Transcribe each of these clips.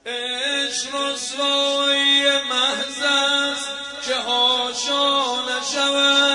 عشق رسوایی محض است که حاشا نشود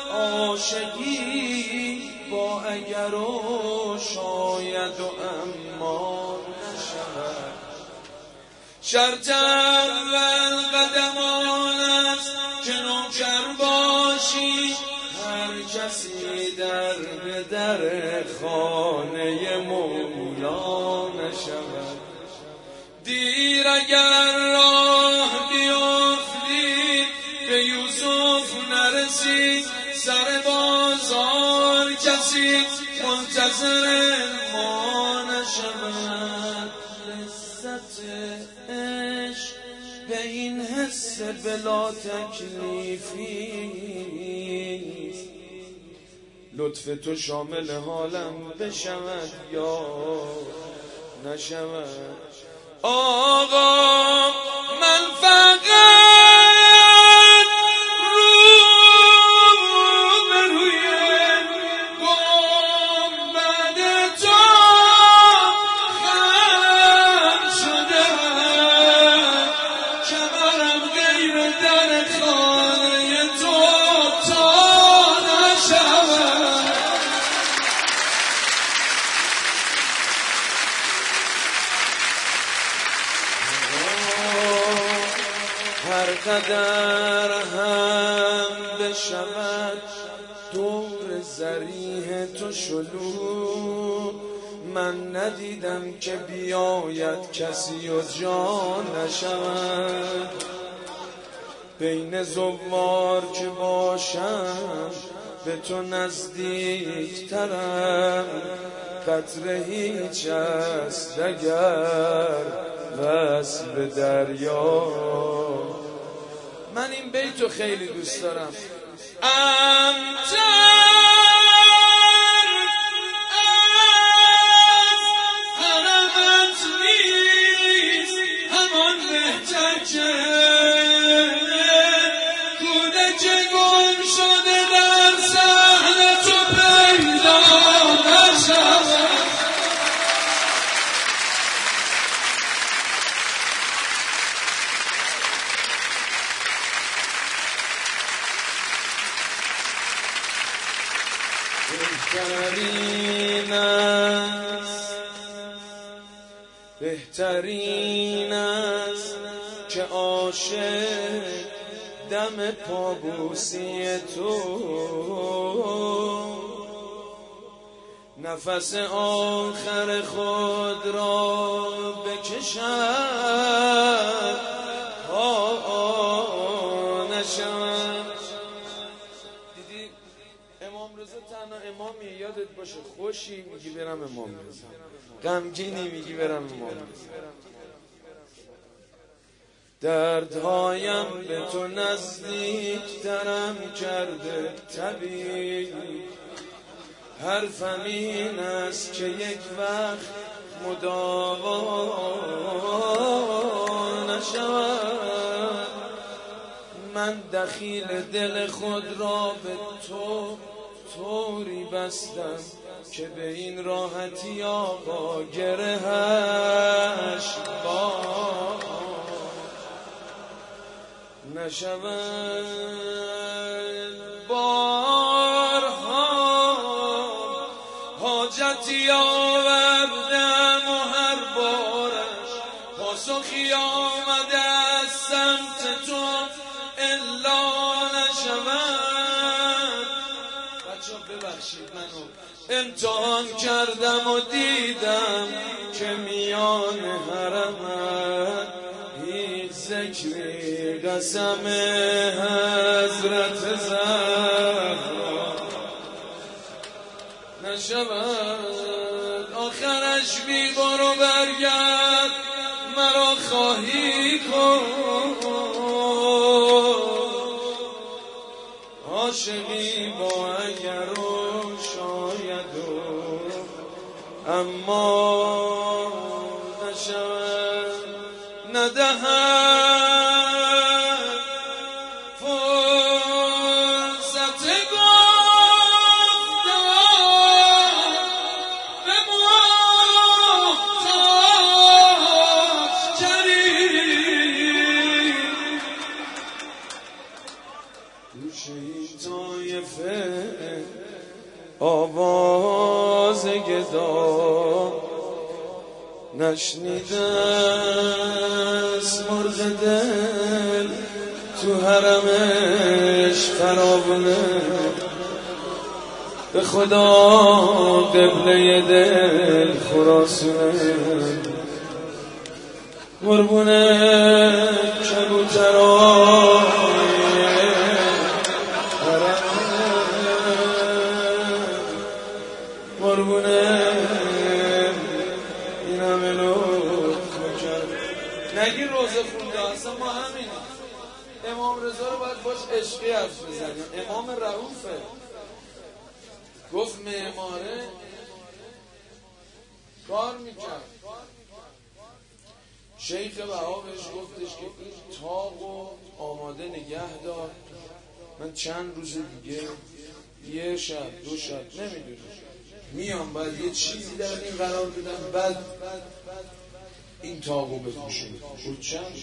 عاشقی با اگر و شاید و اما نشود. شرط اول قدم آن است که نوکر باشی هر کسی در به در خانه مولا نشود. دیر اگر راه بیفتی به یوسف نرسی سر بازار کسی منتظر ما نشود. لذت عشق به این حس بلا تکلیفی لطف تو شامل حالم بشود یا نشود. آقا من فقط روی گنبد تو خم شدم کمرم غیر در خانه تو تا نشود. هر قدر هم بشود دور زریح تو شلوغ من ندیدم که بیاید کسی و جا نشود. بین زوار که باشم به تو نزدیک ترم قطره هیچ است اگر بس به دریا. من این بیتو خیلی دوست دارم. امتر از حرمت نیست همان بهتر که کودک گم شده در صحن تو پیدا نشود. بهترین است که عاشق دم پابوسی تو نفس آخر خود را بکشد نشود. دیدی امام رضا تنها امامی یادت باشه خوشی میگی برم امام رضا غمگینی میگی برم امام رضا. دردهایم به تو نزدیک ترم کرده طبیب حرفم این است که یک وقت مداوا نشود. من دخیل دل خود را به تو طوری بستم که به این راحتی آقا گرهش با نشود. بارها حاجتی آوردم و هر بارش پاسخی آمده از سمت تو الا نشود. بچه ببخشید منو امتحان کردم و دیدم که میان حرمت هیچ ذکری قسم حضرت زهرا نشود. آخرش بی برو برگرد مرا خواهی کن عاشقی با اگر و شاید و اما نشود. ندهد فرصت گفتن به محتاج نشنیدست مرغ دل تو حرمش فراوونه، به خدا قبله دل خراسونه، قربونه کبوترای قربونه این همه نگی روزه خونده. اصلا ما همین امام رضا رو باید باش عشقی حرف بزنیم. امام رئوفه، گفت معماره کار میکرد. شیخ بها بهش گفتش که این طاقو آماده نگه دار، من چند روز دیگه، یه شب دو شب نمیدونم میام، باید یه چیزی در این قرار بدم، بعد این طاقو بپوشیم. خود چند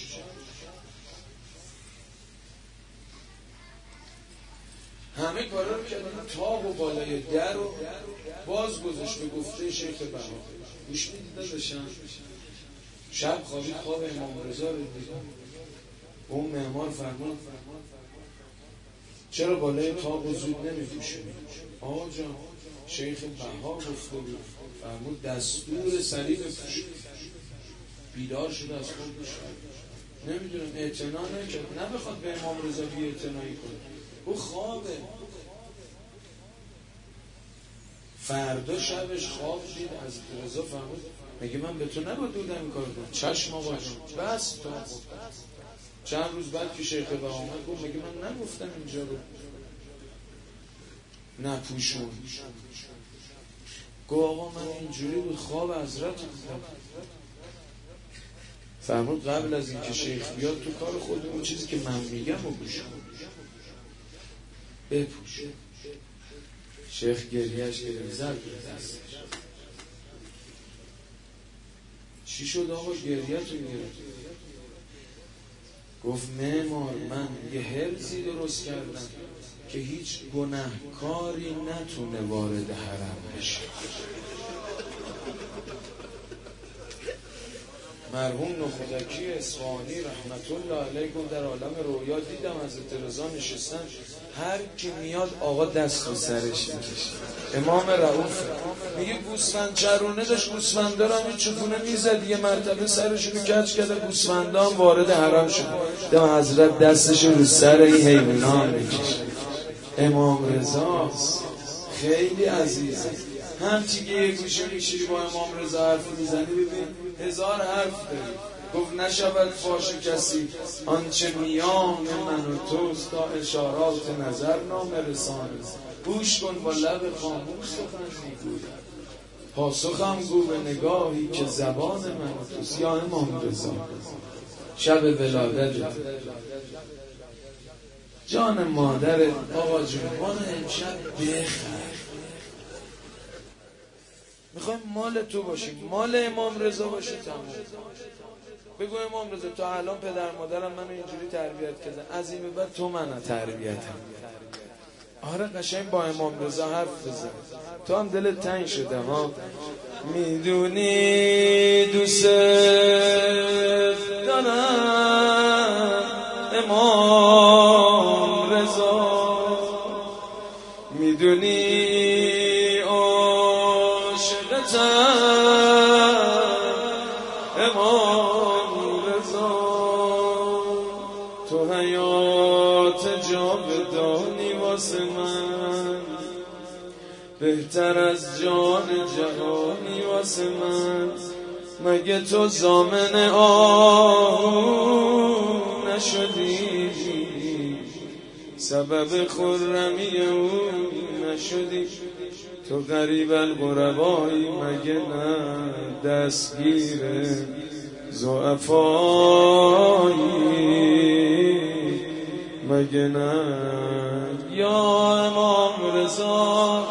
همه کارا رو کردن، طاقو بالای در رو باز گذاشت به گفته شیخ بها. گوش میدیده بشن شب خوابید، خواب امام رضا رو دید. اون معمار فرمود چرا بالای طاقو زود نمیپوشید؟ آقا جان شیخ بها گفته بود، فرمود دستور سریع بپوشید. بیدار شد از خواب شد، نمیدونم اعتنا نکرد، نه بخواد به امام رضا بی اعتنایی کنه، او خوابه. فردا شبش خواب دید از رضا، فرمود میگه من به تو نباید بودم این کار کنم، چشم آقا جان بس تا چند روز بعد که شیخ بها آمد گفت میگه من نگفتم اینجا رو نپوشون. گفت آقا من اینجوری بود، خواب حضرت بودم. فرمود قبل از این که شیخ بیاد تو کار خود اون چیزی که من میگم رو گوش کن، بپوش. شیخ گریهش گرفت، زد به دستش. چی شد آقا گریه تو گرفت؟ گفت معمار من یه حرزی درست کردم که هیچ گناهکاری نتونه وارد حرم بشه. مرحوم نخودکی اصفهانی رحمت الله علیکم در عالم رویا دیدم حضرت رضا نشستن، هر کی میاد آقا دست رو سرش میکشه. امام رئوف میگه گوسفند چرونه داشت، گوسفندا رو این چپونه میزد، یه مرتبه سرشونو کج کرده، گوسفندا هم وارد حرم شد. دم حضرت دستش رو سر این حیونا میکشه. امام رضاست، خیلی عزیزه. هم تیگه یه گوشه میشیری با امام رضا حرف میزنی، ببین 1000 حرف داری. گفت نشود فاش کسی آنچه میان من و توست، تا اشارات نظر نام رسانه. گوش کن با لب خاموش سخن میگوید، پاسخم گو به نگاهی که زبان من و توست. یا امام رضا شب ولادت جان مادر آقا جون، ما امشب بخر، میخوایم مال تو باشیم، مال امام رضا باشی. تمام بگو امام رضا تا الان پدر مادرم منو اینجوری تربیت کردن، از این به بعد تو منو تربیتم. آره قشنگ با امام رضا حرف بزن. تو هم دلت تنگ شده ها، میدونی دوست دارم امام رضا، میدونی امام رضا، تو حیات جاودانی واسه من، بهتر از جان جهانی واسه من. مگه تو ضامن آهو نشدی، سبب خرمی او نشدی؟ تو غریب الغربایی مگه نه دستگیر ضعفایی مگه نه؟ یا امام رضا